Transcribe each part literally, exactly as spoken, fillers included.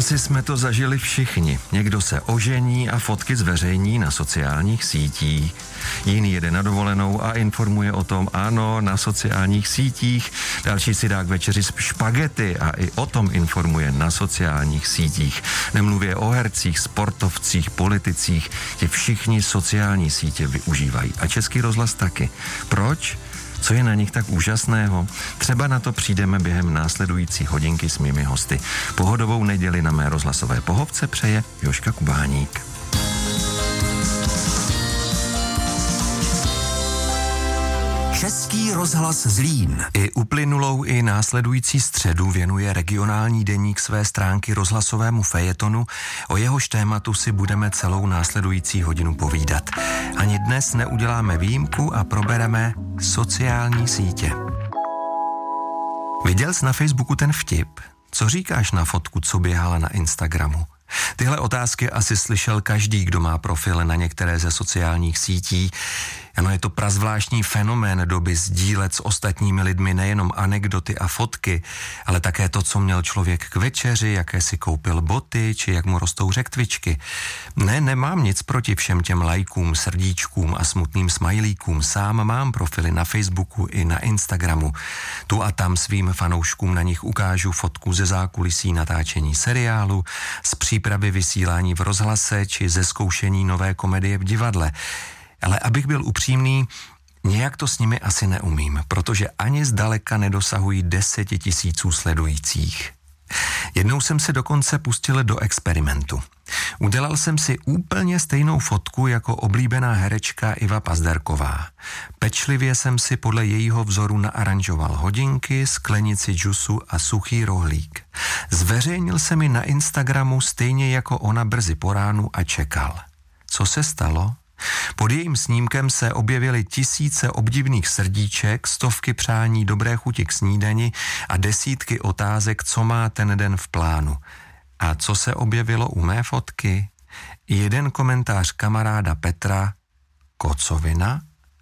Asi jsme to zažili všichni. Někdo se ožení a fotky zveřejní na sociálních sítích. Jiný jede na dovolenou a informuje o tom, ano, na sociálních sítích. Další si dá k večeři špagety a i o tom informuje na sociálních sítích. Nemluvě o hercích, sportovcích, politicích. Ti všichni sociální sítě využívají. A Český rozhlas taky. Proč? Co je na nich tak úžasného? Třeba na to přijdeme během následující hodinky s mými hosty. Pohodovou neděli na mé rozhlasové pohovce přeje Jožka Kubáník. Český rozhlas Zlín. I uplynulou i následující středu věnuje regionální deník své stránky rozhlasovému fejetonu. O jehož tématu si budeme celou následující hodinu povídat. Ani dnes neuděláme výjimku a probereme sociální sítě. Viděl jsi na Facebooku ten vtip? Co říkáš na fotku, co běhala na Instagramu? Tyhle otázky asi slyšel každý, kdo má profil na některé ze sociálních sítí. Ano, je to prazvláštní fenomén doby sdílet s ostatními lidmi nejenom anekdoty a fotky, ale také to, co měl člověk k večeři, jaké si koupil boty, či jak mu rostou řektvičky. Ne, nemám nic proti všem těm lajkům, srdíčkům a smutným smajlíkům. Sám mám profily na Facebooku i na Instagramu. Tu a tam svým fanouškům na nich ukážu fotku ze zákulisí natáčení seriálu, z přípravy vysílání v rozhlase či ze zkoušení nové komedie v divadle. Ale abych byl upřímný, nějak to s nimi asi neumím, protože ani zdaleka nedosahují deseti tisíců sledujících. Jednou jsem se dokonce pustil do experimentu. Udělal jsem si úplně stejnou fotku jako oblíbená herečka Iva Pazderková. Pečlivě jsem si podle jejího vzoru naaranžoval hodinky, sklenici džusu a suchý rohlík. Zveřejnil jsem ji na Instagramu stejně jako ona brzy po ránu a čekal. Co se stalo? Pod jejím snímkem se objevily tisíce obdivných srdíček, stovky přání dobré chuti k snídani a desítky otázek, co má ten den v plánu. A co se objevilo u mé fotky? Jeden komentář kamaráda Petra: kocovina?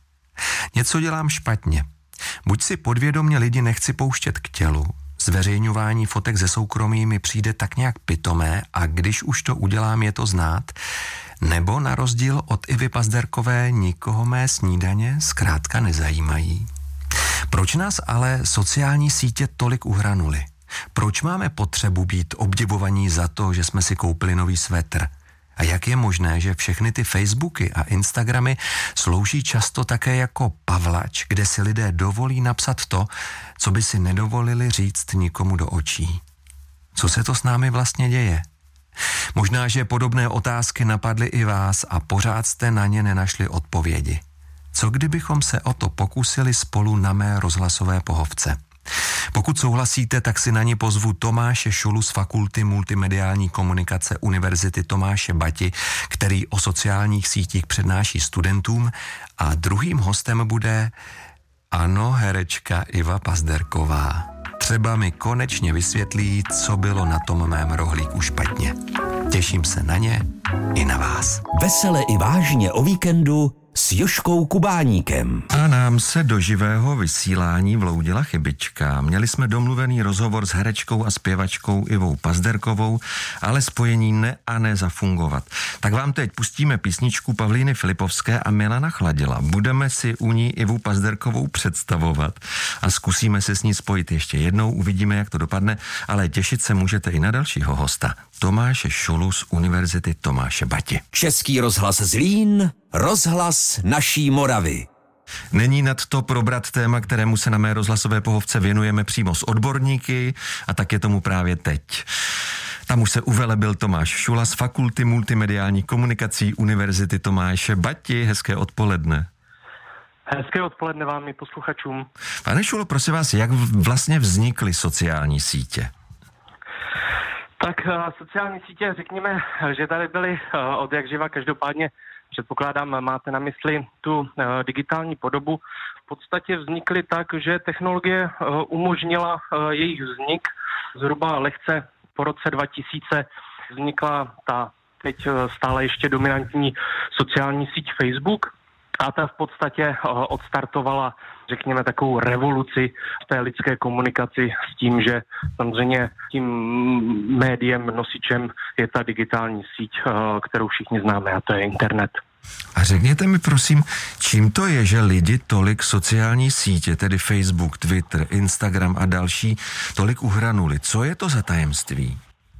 Něco dělám špatně. Buď si podvědomě lidi nechci pouštět k tělu, zveřejňování fotek ze soukromí mi přijde tak nějak pitomé a když už to udělám, je to znát, nebo na rozdíl od Ivy Pazderkové nikoho mé snídaně zkrátka nezajímají. Proč nás ale sociální sítě tolik uhranuly? Proč máme potřebu být obdivovaní za to, že jsme si koupili nový svetr? A jak je možné, že všechny ty Facebooky a Instagramy slouží často také jako pavlač, kde si lidé dovolí napsat to, co by si nedovolili říct nikomu do očí? Co se to s námi vlastně děje? Možná, že podobné otázky napadly i vás a pořád jste na ně nenašli odpovědi. Co kdybychom se o to pokusili spolu na mé rozhlasové pohovce? Pokud souhlasíte, tak si na ní pozvu Tomáše Šulu z Fakulty multimediální komunikace Univerzity Tomáše Bati, který o sociálních sítích přednáší studentům, a druhým hostem bude, ano, herečka Iva Pazderková. Třeba mi konečně vysvětlí, co bylo na tom mém rohlíku špatně. Těším se na ně i na vás. Vesele i vážně o víkendu s Jožkou Kubáníkem. A nám se do živého vysílání vloudila chybička. Měli jsme domluvený rozhovor s herečkou a zpěvačkou Ivou Pazderkovou, ale spojení ne a ne zafungovat. Tak vám teď pustíme písničku Pavlíny Filipovské a Milana Chladila. Budeme si u ní Ivu Pazderkovou představovat a zkusíme se s ní spojit ještě jednou, uvidíme, jak to dopadne, ale těšit se můžete i na dalšího hosta, Tomáše Šulu z Univerzity Tomáše Bati. Český rozhlas Zlín, rozhlas naší Moravy. Není nad to probrat téma, kterému se na mé rozhlasové pohovce věnujeme přímo s odborníky, a tak je tomu právě teď. Tam už se uvelebil Tomáš Šula z Fakulty multimediální komunikací Univerzity Tomáše Bati. Hezké odpoledne. Hezké odpoledne vám i posluchačům. Pane Šulo, prosím vás, jak vlastně vznikly sociální sítě? Tak sociální sítě, řekněme, že tady byly od jak živa, každopádně předpokládám, máte na mysli tu digitální podobu. V podstatě vznikly tak, že technologie umožnila jejich vznik. Zhruba lehce po roce dva tisíce vznikla ta teď stále ještě dominantní sociální síť Facebook. A ta v podstatě odstartovala, řekněme, takovou revoluci v té lidské komunikaci s tím, že samozřejmě tím médiem, nosičem je ta digitální síť, kterou všichni známe, a to je internet. A řekněte mi prosím, čím to je, že lidi tolik sociální sítě, tedy Facebook, Twitter, Instagram a další, tolik uhranuli? Co je to za tajemství?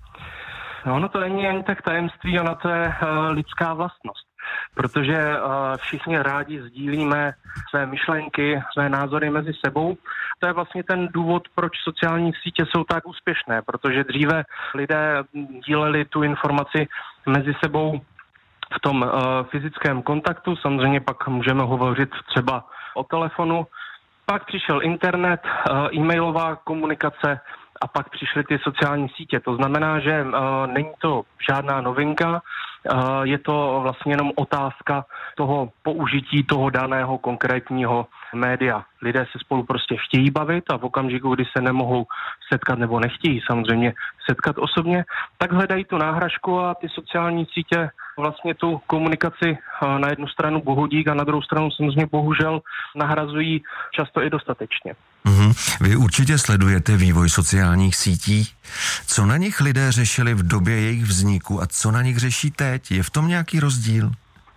No, ono to není ani tak tajemství, ono to je uh, lidská vlastnost. Protože uh, všichni rádi sdílíme své myšlenky, své názory mezi sebou. To je vlastně ten důvod, proč sociální sítě jsou tak úspěšné, protože dříve lidé díleli tu informaci mezi sebou v tom uh, fyzickém kontaktu, samozřejmě pak můžeme hovořit třeba o telefonu, pak přišel internet, uh, e-mailová komunikace a pak přišly ty sociální sítě. To znamená, že uh, není to žádná novinka, uh, je to vlastně jenom otázka toho použití toho daného konkrétního média. Lidé se spolu prostě chtějí bavit a v okamžiku, kdy se nemohou setkat nebo nechtějí samozřejmě setkat osobně, tak hledají tu náhražku a ty sociální sítě vlastně tu komunikaci na jednu stranu bohudík a na druhou stranu samozřejmě bohužel nahrazují často i dostatečně. Mm-hmm. Vy určitě sledujete vývoj sociálních sítí. Co na nich lidé řešili v době jejich vzniku a co na nich řeší teď? Je v tom nějaký rozdíl?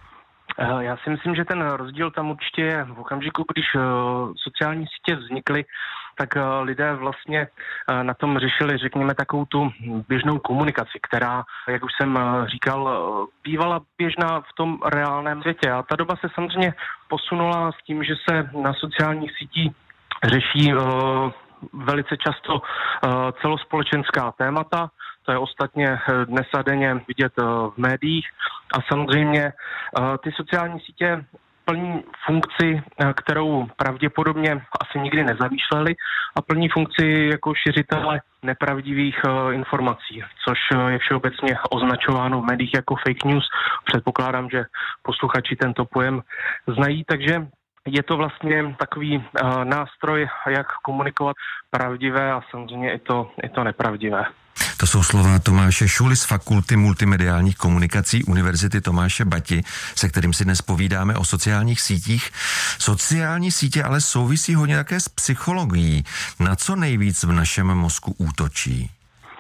Já si myslím, že ten rozdíl tam určitě je. V okamžiku, když sociální sítě vznikly, tak lidé vlastně na tom řešili, řekněme, takovou tu běžnou komunikaci, která, jak už jsem říkal, bývala běžná v tom reálném světě. A ta doba se samozřejmě posunula s tím, že se na sociálních sítích řeší velice často celospolečenská témata. To je ostatně dnes a denně vidět v médiích. A samozřejmě ty sociální sítě plní funkci, kterou pravděpodobně asi nikdy nezamýšleli, a plní funkci jako šiřitele nepravdivých informací, což je všeobecně označováno v médiích jako fake news. Předpokládám, že posluchači tento pojem znají, takže je to vlastně takový uh, nástroj, jak komunikovat pravdivé a samozřejmě i to, i to nepravdivé. To jsou slova Tomáše Šuly z Fakulty multimediálních komunikací Univerzity Tomáše Bati, se kterým si dnes povídáme o sociálních sítích. Sociální sítě ale souvisí hodně také s psychologií. Na co nejvíc v našem mozku útočí?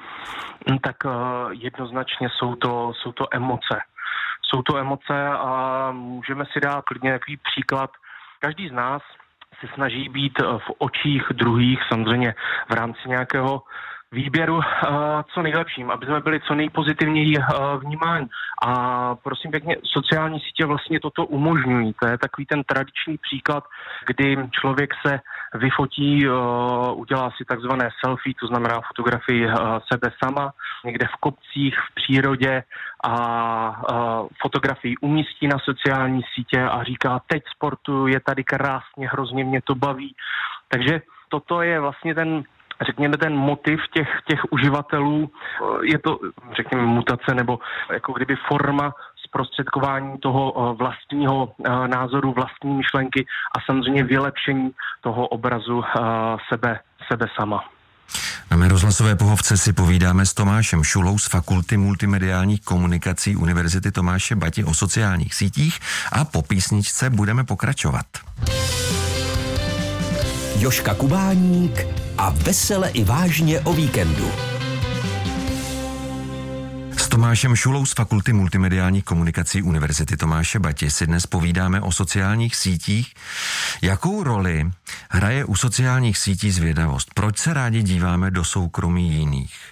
Tak uh, jednoznačně jsou to, jsou to emoce. Jsou to emoce a můžeme si dát klidně takový příklad. Každý z nás se snaží být v očích druhých, samozřejmě v rámci nějakého výběru co nejlepším, aby jsme byli co nejpozitivněji vnímáni. A prosím pěkně, sociální sítě vlastně toto umožňují. To je takový ten tradiční příklad, kdy člověk se vyfotí, udělá si takzvané selfie, to znamená fotografii sebe sama, někde v kopcích, v přírodě, a fotografii umístí na sociální sítě a říká, teď sportuju, je tady krásně, hrozně mě to baví. Takže toto je vlastně ten, řekněme, ten motiv těch, těch uživatelů. Je to, řekněme, mutace nebo jako kdyby forma zprostředkování toho vlastního názoru, vlastní myšlenky a samozřejmě vylepšení toho obrazu sebe, sebe sama. Na mé rozhlasové pohovce si povídáme s Tomášem Šulou z Fakulty multimediálních komunikací Univerzity Tomáše Bati o sociálních sítích a po písničce budeme pokračovat. Jožka Kubáník a vesele i vážně o víkendu. S Tomášem Šulou z Fakulty multimediálních komunikací Univerzity Tomáše Bati si dnes povídáme o sociálních sítích. Jakou roli hraje u sociálních sítí zvědavost? Proč se rádi díváme do soukromí jiných?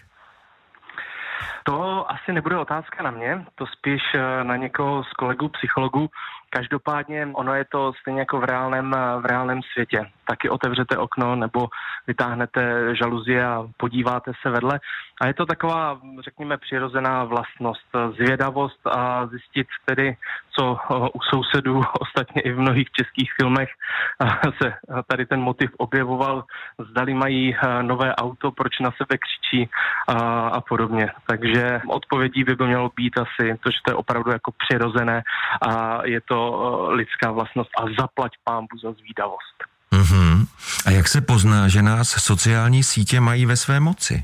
To asi nebude otázka na mě, to spíš na někoho z kolegů psychologů. Každopádně ono je to stejně jako v reálném, v reálném světě. Taky otevřete okno nebo vytáhnete žaluzie a podíváte se vedle. A je to taková, řekněme, přirozená vlastnost, zvědavost a zjistit tedy, co u sousedů, ostatně i v mnohých českých filmech se tady ten motiv objevoval. Zdali mají nové auto, proč na sebe křičí a, a podobně. Takže odpovědí by mělo být asi to, že to je opravdu jako přirozené a je to lidská vlastnost a zaplať pánbu za zvídavost. Mm-hmm. A jak se pozná, že nás sociální sítě mají ve své moci?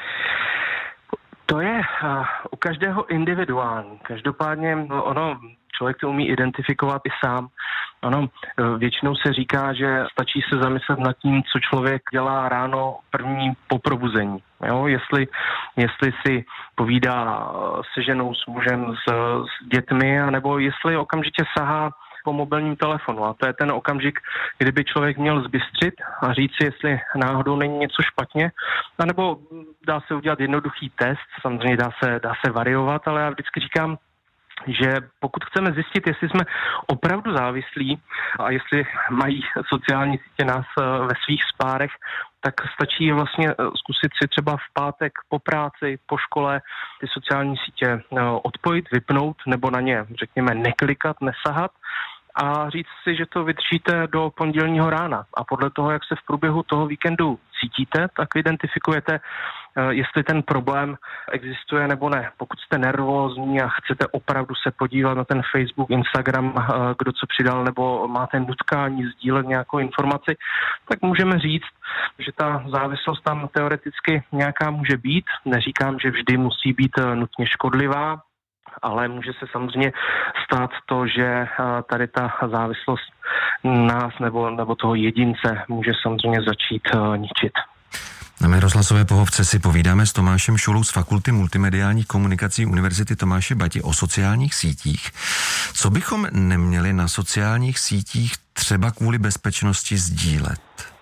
To je uh, u každého individuální. Každopádně ono člověk to umí identifikovat i sám. Ano, většinou se říká, že stačí se zamyslet nad tím, co člověk dělá ráno první po probuzení. Jo? Jestli, jestli si povídá se ženou, s mužem, s, s dětmi, anebo jestli okamžitě sahá po mobilním telefonu. A to je ten okamžik, kdyby člověk měl zbystřit a říct si, jestli náhodou není něco špatně, anebo dá se udělat jednoduchý test, samozřejmě dá se, dá se variovat, ale já vždycky říkám, že pokud chceme zjistit, jestli jsme opravdu závislí a jestli mají sociální sítě nás ve svých spárech, tak stačí vlastně zkusit si třeba v pátek po práci, po škole ty sociální sítě odpojit, vypnout nebo na ně, řekněme, neklikat, nesahat a říct si, že to vydržíte do pondělního rána. A podle toho, jak se v průběhu toho víkendu cítíte, tak identifikujete, jestli ten problém existuje nebo ne. Pokud jste nervózní a chcete opravdu se podívat na ten Facebook, Instagram, kdo co přidal, nebo máte nutkání sdílet nějakou informaci, tak můžeme říct, že ta závislost tam teoreticky nějaká může být. Neříkám, že vždy musí být nutně škodlivá, ale může se samozřejmě stát to, že tady ta závislost nás nebo, nebo toho jedince může samozřejmě začít ničit. Na mé rozhlasové pohovce si povídáme s Tomášem Šulou z Fakulty multimediálních komunikací Univerzity Tomáše Bati o sociálních sítích. Co bychom neměli na sociálních sítích třeba kvůli bezpečnosti sdílet?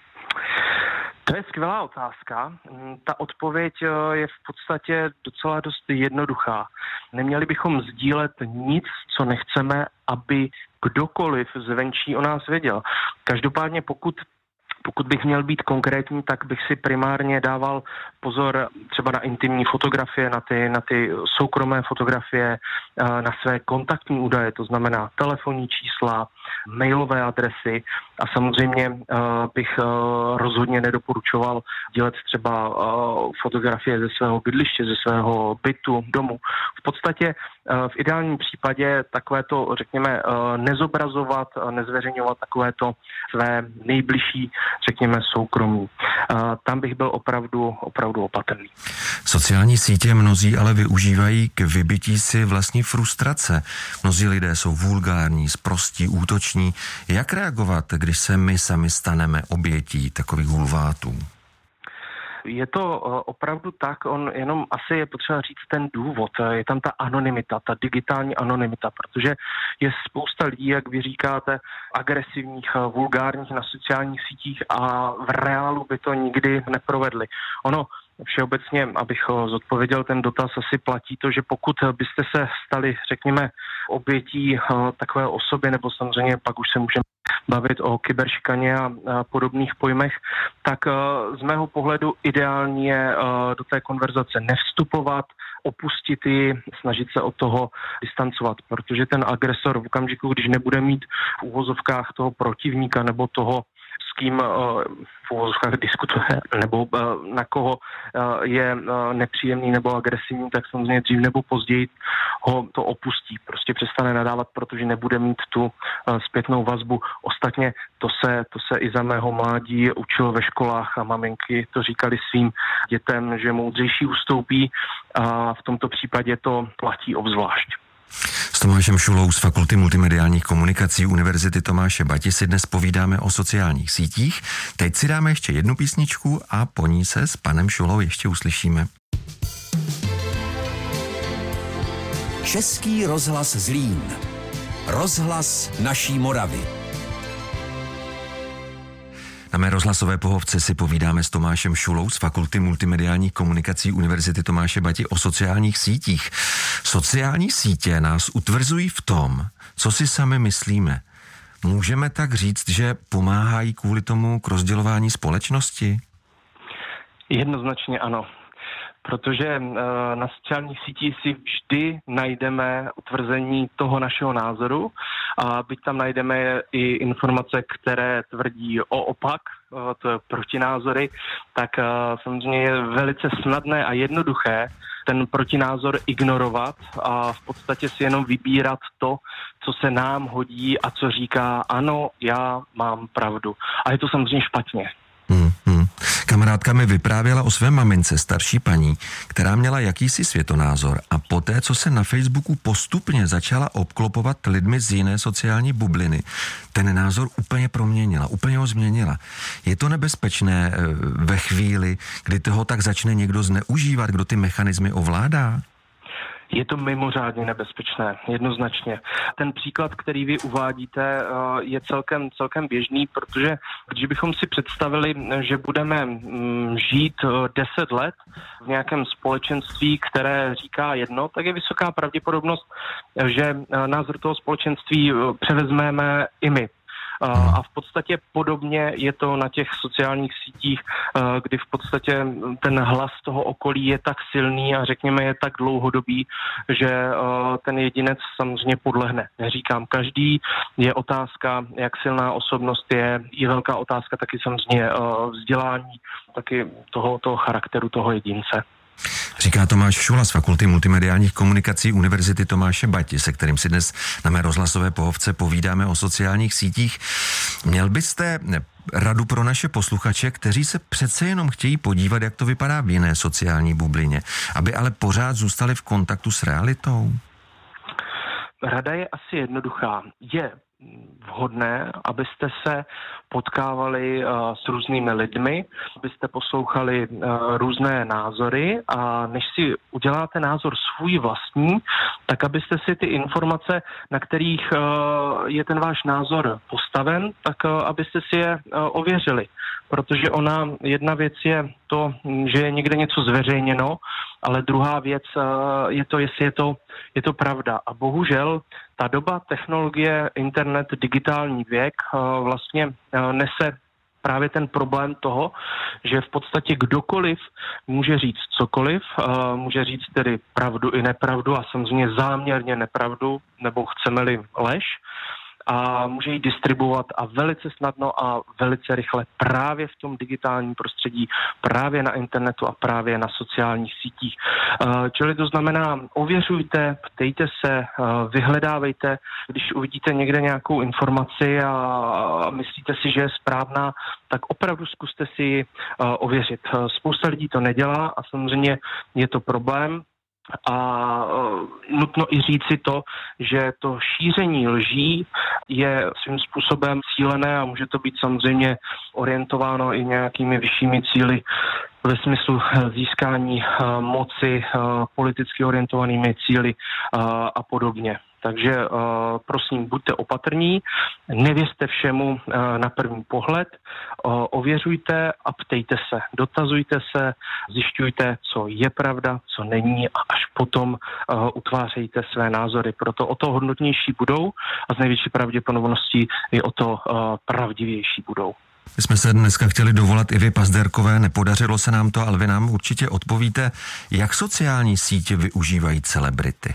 To je skvělá otázka. Ta odpověď je v podstatě docela dost jednoduchá. Neměli bychom sdílet nic, co nechceme, aby kdokoliv zvenčí o nás věděl. Každopádně pokud Pokud bych měl být konkrétní, tak bych si primárně dával pozor třeba na intimní fotografie, na ty, na ty soukromé fotografie, na své kontaktní údaje, to znamená telefonní čísla, mailové adresy a samozřejmě bych rozhodně nedoporučoval dělat třeba fotografie ze svého bydliště, ze svého bytu, domu. V podstatě v ideálním případě takovéto, řekněme, nezobrazovat, nezveřejňovat takovéto své nejbližší, řekněme, soukromí. Tam bych byl opravdu, opravdu opatrný. Sociální sítě mnozí ale využívají k vybití si vlastní frustrace. Mnozí lidé jsou vulgární, sprostí, útoční. Jak reagovat, když se my sami staneme obětí takových hulvátů? Je to opravdu tak, on jenom asi je potřeba říct ten důvod. Je tam ta anonymita, ta digitální anonymita, protože je spousta lidí, jak vy říkáte, agresivních, vulgárních na sociálních sítích a v reálu by to nikdy neprovedli. Ono všeobecně, abych zodpověděl ten dotaz, asi platí to, že pokud byste se stali, řekněme, obětí takové osoby, nebo samozřejmě pak už se můžeme bavit o kyberšikaně a podobných pojmech, tak z mého pohledu ideální je do té konverzace nevstupovat, opustit ji, snažit se od toho distancovat, protože ten agresor v okamžiku, když nebude mít v uvozovkách toho protivníka nebo toho, s kým v uvozovkách diskutuje, nebo na koho je nepříjemný nebo agresivní, tak samozřejmě dřív nebo později ho to opustí. Prostě přestane nadávat, protože nebude mít tu zpětnou vazbu. Ostatně to se, to se i za mého mládí učilo ve školách a maminky to říkali svým dětem, že moudřejší ustoupí a v tomto případě to platí obzvlášť. S Tomášem Šulou z Fakulty multimediálních komunikací Univerzity Tomáše Bati si dnes povídáme o sociálních sítích. Teď si dáme ještě jednu písničku a po ní se s panem Šulou ještě uslyšíme. Český rozhlas Zlín. Rozhlas naší Moravy. Na mé rozhlasové pohovce si povídáme s Tomášem Šulou z Fakulty multimediálních komunikací Univerzity Tomáše Bati o sociálních sítích. Sociální sítě nás utvrzují v tom, co si sami myslíme. Můžeme tak říct, že pomáhají kvůli tomu k rozdělování společnosti? Jednoznačně ano. Protože na sociálních sítích si vždy najdeme utvrzení toho našeho názoru a byť tam najdeme i informace, které tvrdí o opak, to je protinázory, tak samozřejmě je velice snadné a jednoduché ten protinázor ignorovat a v podstatě si jenom vybírat to, co se nám hodí a co říká, ano, já mám pravdu. A je to samozřejmě špatně. Hmm, hmm. Kamarádka mi vyprávěla o své mamince, starší paní, která měla jakýsi světonázor a poté, co se na Facebooku postupně začala obklopovat lidmi z jiné sociální bubliny, ten názor úplně proměnila, úplně ho změnila. Je to nebezpečné ve chvíli, kdy toho tak začne někdo zneužívat, kdo ty mechanismy ovládá? Je to mimořádně nebezpečné, jednoznačně. Ten příklad, který vy uvádíte, je celkem, celkem běžný, protože když bychom si představili, že budeme žít deset let v nějakém společenství, které říká jedno, tak je vysoká pravděpodobnost, že názor toho společenství převezmeme i my. A v podstatě podobně je to na těch sociálních sítích, kdy v podstatě ten hlas toho okolí je tak silný a řekněme je tak dlouhodobý, že ten jedinec samozřejmě podlehne. Neříkám každý, je otázka, jak silná osobnost je, je velká otázka taky samozřejmě vzdělání, taky toho, toho charakteru toho jedince. Říká Tomáš Šula z Fakulty multimediálních komunikací Univerzity Tomáše Bati, se kterým si dnes na mé rozhlasové pohovce povídáme o sociálních sítích. Měl byste radu pro naše posluchače, kteří se přece jenom chtějí podívat, jak to vypadá v jiné sociální bublině, aby ale pořád zůstali v kontaktu s realitou? Rada je asi jednoduchá. Je vhodné, abyste se potkávali uh, s různými lidmi, abyste poslouchali uh, různé názory a než si uděláte názor svůj vlastní, tak abyste si ty informace, na kterých uh, je ten váš názor postaven, tak uh, abyste si je uh, ověřili. Protože ona, jedna věc je to, že je někde něco zveřejněno, ale druhá věc uh, je to, jestli je to, je to pravda. A bohužel ta doba technologie, internet, digitální věk uh, vlastně uh, nese právě ten problém toho, že v podstatě kdokoliv může říct cokoliv, uh, může říct tedy pravdu i nepravdu a samozřejmě záměrně nepravdu, nebo chceme-li lež, a může ji distribuovat a velice snadno a velice rychle právě v tom digitálním prostředí, právě na internetu a právě na sociálních sítích. Čili to znamená, ověřujte, ptejte se, vyhledávejte, když uvidíte někde nějakou informaci a myslíte si, že je správná, tak opravdu zkuste si ji ověřit. Spousta lidí to nedělá a samozřejmě je to problém. A uh, nutno i říci to, že to šíření lží je svým způsobem cílené a může to být samozřejmě orientováno i nějakými vyššími cíli ve smyslu získání uh, moci, uh, politicky orientovanými cíli uh, a podobně. Takže uh, prosím, buďte opatrní, nevěřte všemu uh, na první pohled, uh, ověřujte a ptejte se, dotazujte se, zjišťujte, co je pravda, co není a až potom uh, utvářejte své názory. Proto o to hodnotnější budou a z největší pravděpodobností i o to uh, pravdivější budou. My jsme se dneska chtěli dovolat Ivy Pazderkové, nepodařilo se nám to, ale vy nám určitě odpovíte, jak sociální sítě využívají celebrity.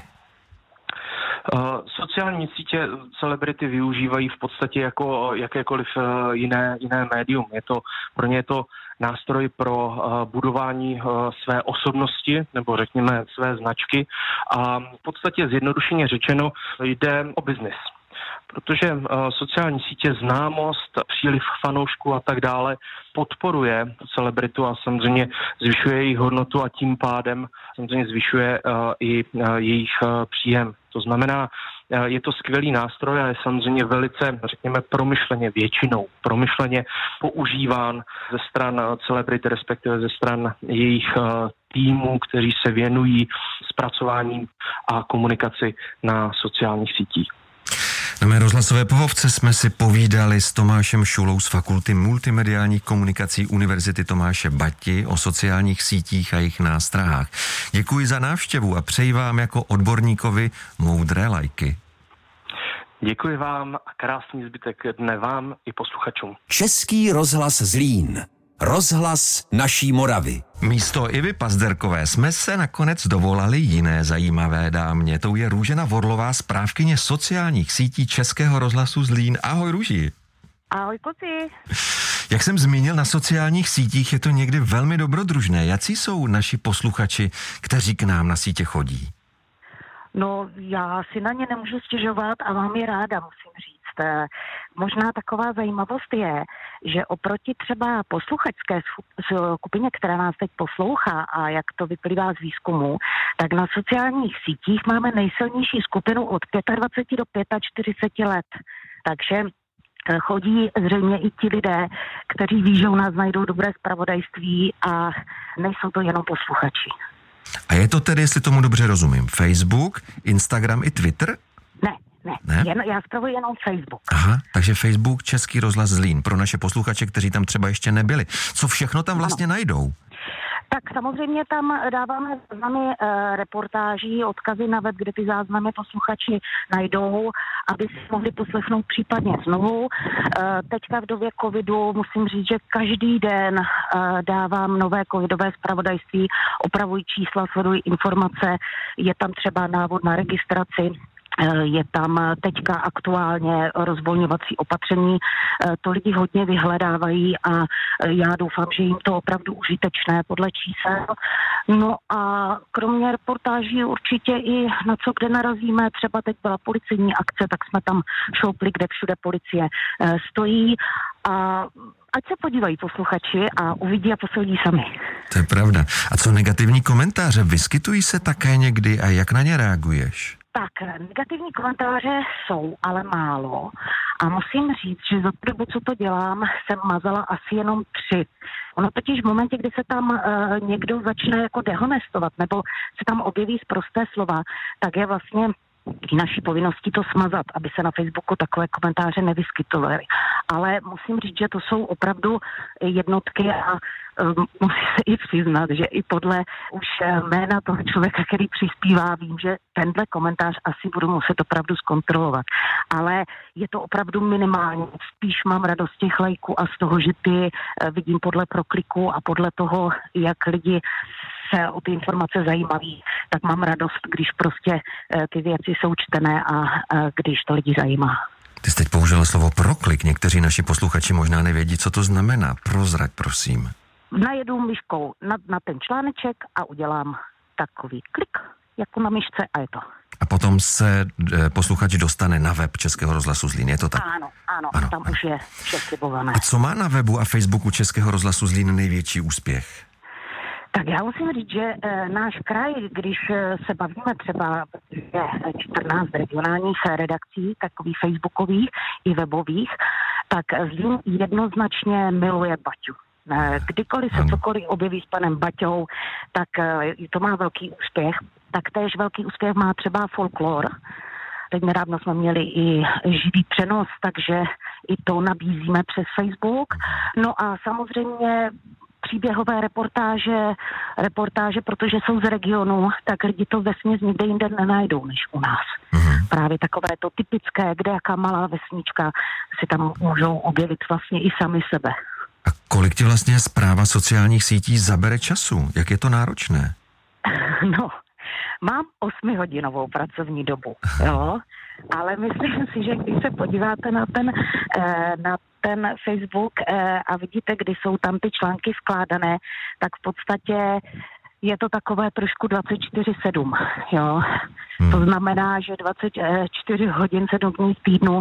Uh, sociální sítě celebrity využívají v podstatě jako jakékoliv uh, jiné, jiné médium. Je to, pro ně je to nástroj pro uh, budování uh, své osobnosti, nebo řekněme své značky. A v podstatě zjednodušeně řečeno jde o biznis. Protože uh, sociální sítě, známost, příliv fanoušků a tak dále podporuje celebritu a samozřejmě zvyšuje jejich hodnotu a tím pádem samozřejmě zvyšuje uh, i uh, jejich uh, příjem. To znamená, uh, je to skvělý nástroj a je samozřejmě velice, řekněme, promyšleně většinou, promyšleně používán ze stran celebrity, respektive ze stran jejich uh, týmů, kteří se věnují zpracováním a komunikaci na sociálních sítích. Na mé rozhlasové pohovce jsme si povídali s Tomášem Šulou z Fakulty multimediálních komunikací Univerzity Tomáše Bati o sociálních sítích a jejich nástrahách. Děkuji za návštěvu a přeji vám jako odborníkovi moudré lajky. Děkuji vám a krásný zbytek dne vám i posluchačům. Český rozhlas Zlín. Rozhlas naší Moravy. Místo Ivy Pazderkové jsme se nakonec dovolali jiné zajímavé dámě. Tou je Růžena Vorlová, správkyně sociálních sítí Českého rozhlasu Zlín. Ahoj, Růži. Ahoj, kluci. Jak jsem zmínil, na sociálních sítích je to někdy velmi dobrodružné. Jací jsou naši posluchači, kteří k nám na sítě chodí? No, já si na ně nemůžu stěžovat a mám je ráda, musím říct. říct? Možná taková zajímavost je, že oproti třeba posluchačské skupině, která nás teď poslouchá a jak to vyplývá z výzkumu, tak na sociálních sítích máme nejsilnější skupinu od dvacet pět do čtyřicet pět let. Takže chodí zřejmě i ti lidé, kteří ví, že u nás najdou dobré zpravodajství a nejsou to jenom posluchači. A je to tedy, jestli tomu dobře rozumím, Facebook, Instagram i Twitter? Ne, ne, ne? Jen, já zpravuji jenom Facebook. Aha, takže Facebook, Český rozhlas Zlín, pro naše posluchače, kteří tam třeba ještě nebyli. Co všechno tam vlastně ano. najdou? Tak samozřejmě tam dáváme záznamy e, reportáží, odkazy na web, kde ty záznamy posluchači najdou, aby si mohli poslechnout případně znovu. E, teďka v době covidu musím říct, že každý den e, dávám nové covidové zpravodajství, opravují čísla, sledují informace, je tam třeba návod na registraci. Je tam teďka aktuálně rozvolňovací opatření, to lidi hodně vyhledávají a já doufám, že jim to opravdu užitečné podle čísel. No a kromě reportáží určitě i na co kde narazíme, třeba teď byla policejní akce, tak jsme tam šoupli, kde všude policie stojí a ať se podívají posluchači a uvidí a posoudí sami. To je pravda. A co negativní komentáře? Vyskytují se také někdy a jak na ně reaguješ? Tak, negativní komentáře jsou, ale málo. A musím říct, že za tu dobu, co to dělám, jsem mazala asi jenom tři. Ono totiž v momentě, kdy se tam uh, někdo začne jako dehonestovat, nebo se tam objeví sprosté slova, tak je vlastně i naší povinností to smazat, aby se na Facebooku takové komentáře nevyskytovaly. Ale musím říct, že to jsou opravdu jednotky a um, musím se i přiznat, že i podle už jména toho člověka, který přispívá, vím, že tenhle komentář asi budu muset opravdu zkontrolovat. Ale je to opravdu minimální. Spíš mám radost z těch lajků a z toho, že ty uh, vidím podle prokliku a podle toho, jak lidi se o ty informace zajímaví, tak mám radost, když prostě e, ty věci jsou čtené a e, když to lidi zajímá. Ty jsi teď použila slovo proklik. Někteří naši posluchači možná nevědí, co to znamená. Prozrať, prosím. Najedu myškou na, na ten článeček a udělám takový klik, jako na myšce a je to. A potom se e, posluchač dostane na web Českého rozhlasu Zlín, je to tak? Ano, ano, ano tam ano. Už je vše slibované. A co má na webu a Facebooku Českého rozhlasu Zlín největší úspěch? Tak já musím říct, že e, náš kraj, když e, se bavíme třeba je čtrnáct regionálních redakcí, takových facebookových i webových, tak Zlín jednoznačně miluje Baťu. E, kdykoliv se cokoliv objeví s panem Baťou, tak e, to má velký úspěch. Tak též velký úspěch má třeba folklor. Teď nedávno jsme měli i živý přenos, takže i to nabízíme přes Facebook. No a samozřejmě příběhové reportáže, reportáže, protože jsou z regionu, tak lidi to vesměs nikde jinde nenajdou než u nás. Mm. Právě takové to typické, kde jaká malá vesnička si tam můžou objevit vlastně i sami sebe. A kolik ti vlastně správa sociálních sítí zabere času? Jak je to náročné? No, mám osmihodinovou pracovní dobu, jo, ale myslím si, že když se podíváte na ten, na ten Facebook a vidíte, kdy jsou tam ty články vkládané, tak v podstatě je to takové trošku dvacet čtyři sedm, jo. Hmm. To znamená, že dvacet čtyři hodin, sedm dní v týdnu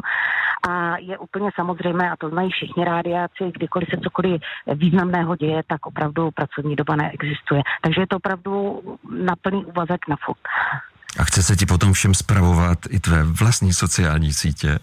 a je úplně samozřejmé, a to znají všichni rádiáci, kdykoliv se cokoliv významného děje, tak opravdu pracovní doba neexistuje. Takže je to opravdu na plný úvazek na furt. A chce se ti potom všem spravovat i tvé vlastní sociální sítě?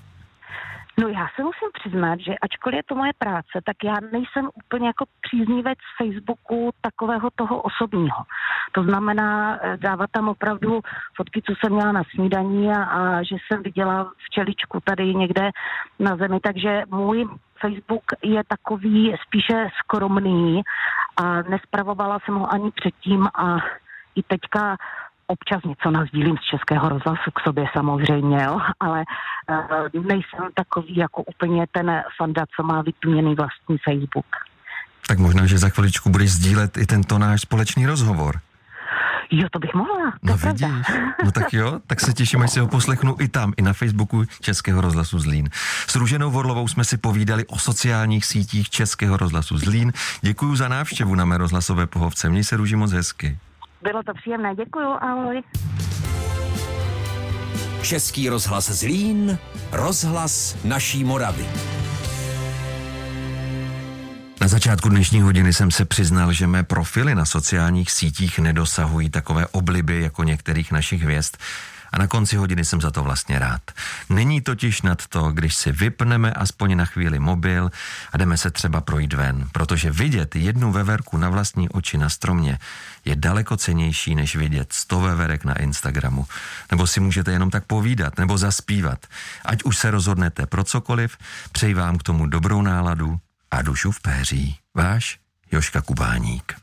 No já se musím přiznat, že ačkoliv je to moje práce, tak já nejsem úplně jako příznivec Facebooku takového toho osobního. To znamená dávat tam opravdu fotky, co jsem měla na snídaní a, a že jsem viděla včeličku tady někde na zemi, takže můj Facebook je takový spíše skromný a nespravovala jsem ho ani předtím a i teďka občas něco nasdílím z Českého rozhlasu k sobě samozřejmě, jo, ale uh, nejsem takový jako úplně ten fanda, co má vytměný vlastní Facebook. Tak možná, že za chviličku budeš sdílet i tento náš společný rozhovor. Jo, to bych mohla. No vidíš, no tak jo, tak se těším, až si ho poslechnu i tam, i na Facebooku Českého rozhlasu Zlín. S Růženou Vorlovou jsme si povídali o sociálních sítích Českého rozhlasu Zlín. Děkuju za návštěvu na mé rozhlasové pohovce. Měj se, Růži, moc hezky. Bylo to příjemné, děkuju, ahoj. Český rozhlas Zlín, rozhlas naší Moravy. Na začátku dnešní hodiny jsem se přiznal, že mé profily na sociálních sítích nedosahují takové obliby jako některých našich hvězd. A na konci hodiny jsem za to vlastně rád. Není totiž nad to, když si vypneme aspoň na chvíli mobil a jdeme se třeba projít ven, protože vidět jednu veverku na vlastní oči na stromě je daleko cennější, než vidět sto veverek na Instagramu. Nebo si můžete jenom tak povídat, nebo zaspívat. Ať už se rozhodnete pro cokoliv, přeji vám k tomu dobrou náladu a dušu v péří. Váš Jožka Kubáník.